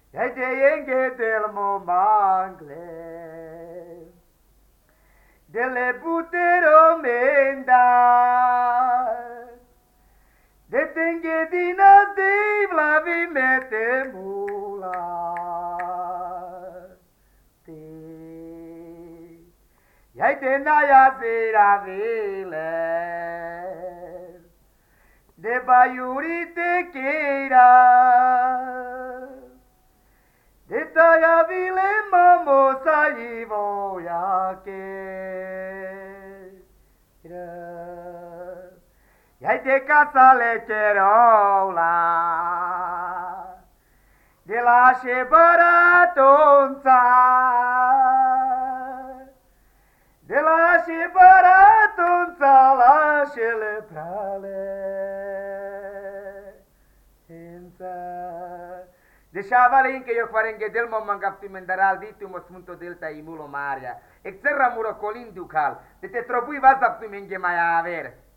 e de yenge del momangle delle butero menda de tenge dina de vlavi mete mula te yai de naya zera vile de bayuri te queira de taya vile mamosa y voy a querer y hay de casa lecherola de la shebaratonza de la shebaratonza la celebrale de shavalin che io farenge del momangafti mendaral ditumo smunto delta imulo maria exerra muro colin ducal de te trobui vazaptu menge mai aver